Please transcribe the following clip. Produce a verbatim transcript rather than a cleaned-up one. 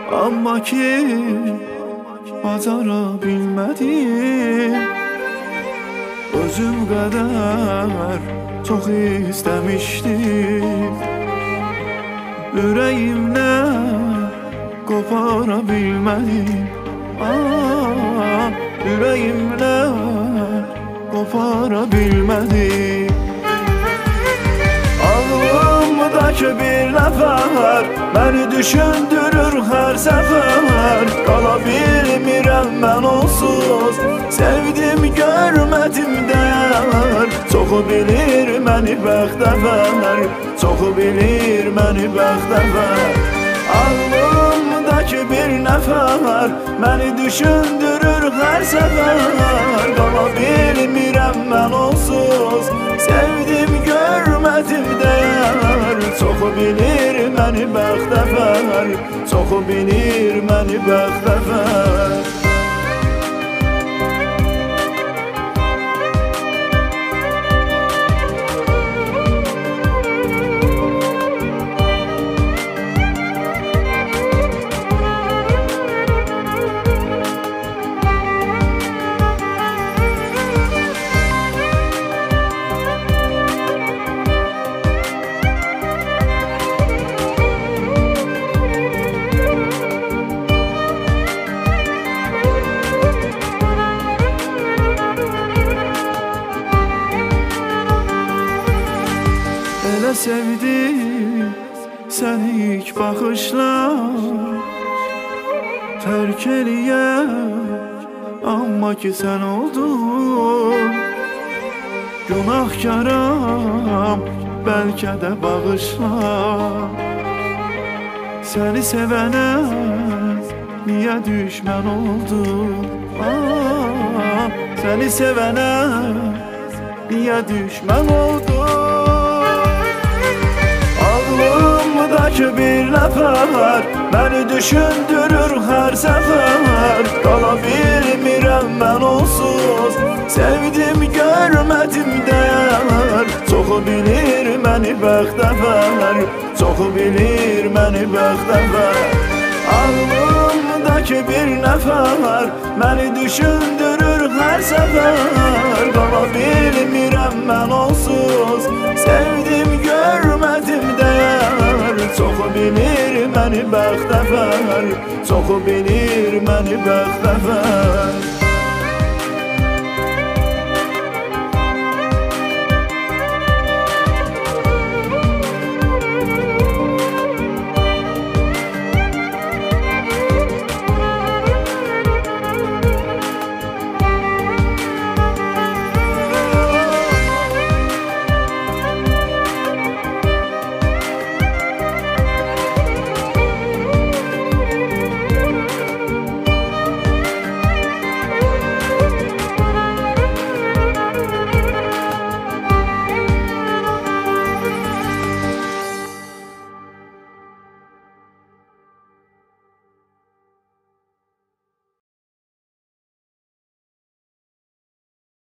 Amma ki bacara bilmədim. Özüm qədər çox istəmişdim. Ürəyimlə qopara bilmədim. Aa, ürəyimlə qopara bilmədim. Ağlımdakı bir nəfər məni düşündürür hər səfər. Qala bilmirəm mən onsuz, sevdim görmədim dəyər. Çoxu bilir məni bəxtəvər, çoxu bilir məni bəxtəvər. Ağlımdakı bir nəfər məni düşündürür hər səfər. Qala bilmirəm mən onsuz, sevdim görmədim dəyər. Çoxu bilir məni bəxtəvər, çoxu bilir məni bəxtəvər. Elə sevdim səni ilk baxışla, tərk eləyək amma ki sən oldun. Günahkaram bəlkə də bağışla, səni sevənə niyə düşmən oldun? Aa, səni sevənə niyə düşmən oldun? Ağlımdakı bir nəfər məni düşündürür hər səfər. Qala bilmirəm mən onsuz, sevdim görmədim dəyər. Çoxu bilir məni bəxtəvər, çoxu bilir məni bəxtəvər. Ağlımdakı bir nəfər məni düşündürür hər səfər. Qala bilmirəm mən onsuz, sevdim görmədim dəyər. Çoxu bilir məni bəxtəvər, çoxu bilir məni bəxtəvər.